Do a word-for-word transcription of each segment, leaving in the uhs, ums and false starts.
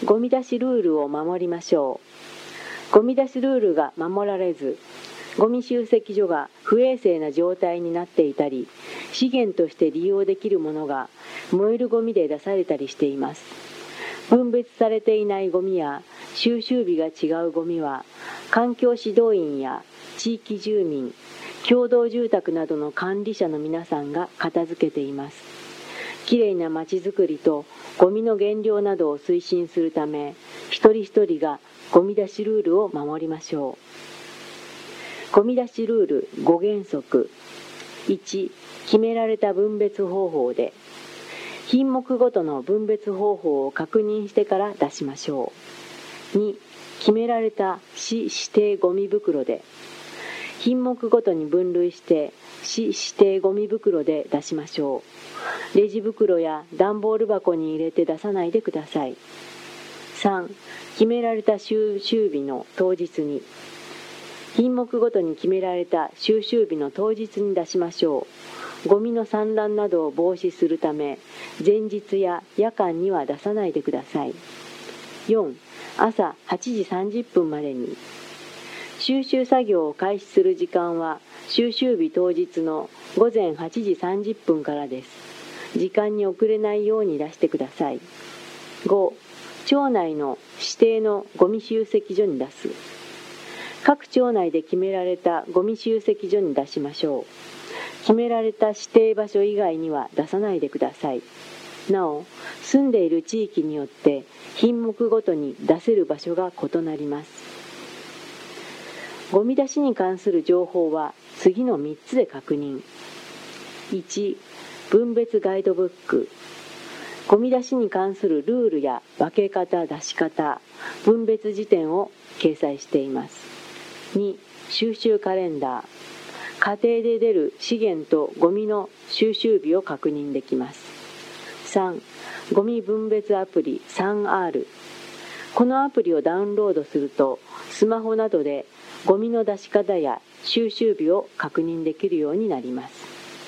ゴミ出しルールを守りましょう。ゴミ出しルールが守られず、ゴミ集積所が不衛生な状態になっていたり、資源として利用できるものが燃えるゴミで出されたりしています。分別されていないゴミや収集日が違うゴミは、環境指導員や地域住民、共同住宅などの管理者の皆さんが片付けています。きれいなまちづくりとゴミの減量などを推進するため、一人一人がゴミ出しルールを守りましょう。ゴミ出しルールご原則。いち、決められた分別方法で、品目ごとの分別方法を確認してから出しましょう。に、決められた市指定ゴミ袋で、品目ごとに分類して市指定ゴミ袋で出しましょう。レジ袋や段ボール箱に入れて出さないでください。さん、決められた収集日の当日に、品目ごとに決められた収集日の当日に出しましょう。ゴミの散乱などを防止するため、前日や夜間には出さないでください。よん、朝はちじさんじゅっぷんまでに。収集作業を開始する時間は、収集日当日のごぜんはちじさんじゅっぷんからです。時間に遅れないように出してください。ご、町内の指定のゴミ集積所に出す。各町内で決められたゴミ集積所に出しましょう。決められた指定場所以外には出さないでください。なお、住んでいる地域によって品目ごとに出せる場所が異なります。ゴミ出しに関する情報は次のみっつで確認。いち、分別ガイドブック。ゴミ出しに関するルールや分け方、出し方、分別時点を掲載しています。に、収集カレンダー。家庭で出る資源とゴミの収集日を確認できます。さん、ゴミ分別アプリ スリーアール。このアプリをダウンロードすると、スマホなどでゴミの出し方や収集日を確認できるようになります。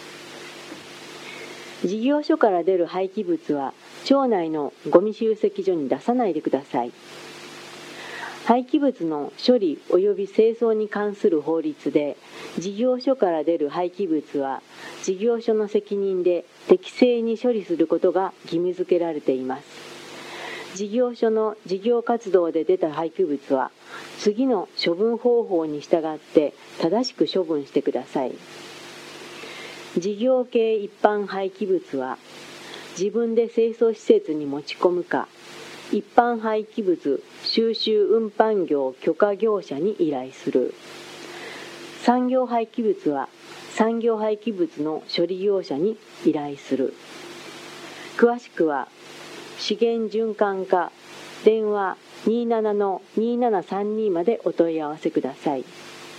事業所から出る廃棄物は町内のゴミ集積所に出さないでください。廃棄物の処理及び清掃に関する法律で、事業所から出る廃棄物は事業所の責任で適正に処理することが義務付けられています。事業所の事業活動で出た廃棄物は次の処分方法に従って正しく処分してください。事業系一般廃棄物は自分で清掃施設に持ち込むか、一般廃棄物収集運搬業許可業者に依頼する。産業廃棄物は産業廃棄物の処理業者に依頼する。詳しくは資源循環課電話 にーななのにーななさんに までお問い合わせください。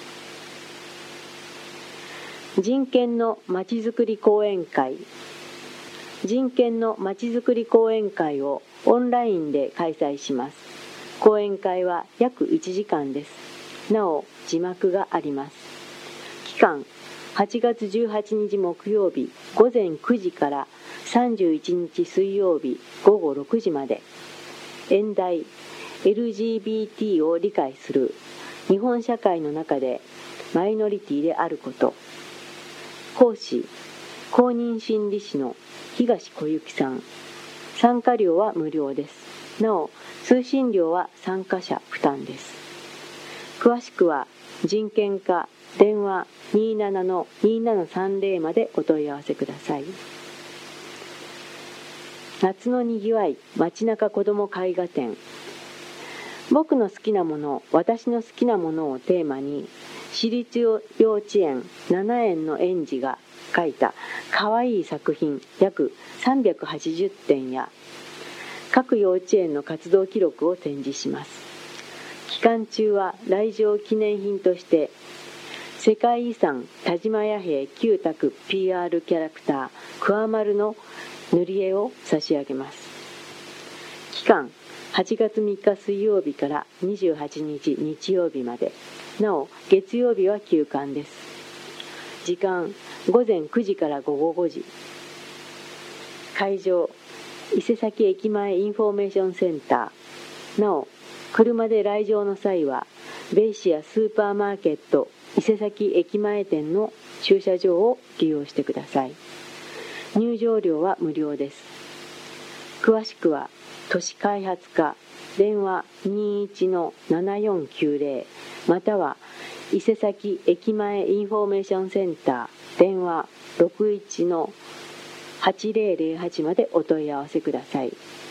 人権のまちづくり講演会。人権のまちづくり講演会をオンラインで開催します。講演会は約いちじかんです。なお、字幕があります。期間、はちがつじゅうはちにち木曜日ごぜんくじからさんじゅういちにち水曜日ごごろくじまで。演題、エルジービーティー を理解する日本社会の中でマイノリティであること。講師、公認心理師の東小雪さん。参加料は無料です。なお、通信料は参加者負担です。詳しくは人権課電話 にーななのにーななさんぜろ までお問い合わせください。夏のにぎわい街中子ども絵画展。僕の好きなもの、私の好きなものをテーマに、私立幼稚園ななえんの園児が描いたかわいい作品約さんびゃくはちじゅってんや、各幼稚園の活動記録を展示します。期間中は来場記念品として世界遺産田島弥平旧宅 ピーアール キャラクタークワマルの塗り絵を差し上げます。期間はちがつみっか水曜日からにじゅうはちにち日曜日まで。なお月曜日は休館です。時間ごぜんくじからごごごじ。会場伊勢崎駅前インフォメーションセンター。 なお、車で来場の際はベイシアスーパーマーケット伊勢崎駅前店の駐車場を利用してください。入場料は無料です。詳しくは都市開発課電話 にじゅういちのななよんきゅうぜろ または伊勢崎駅前インフォメーションセンター電話 ろくいちのはちぜろぜろはち までお問い合わせください。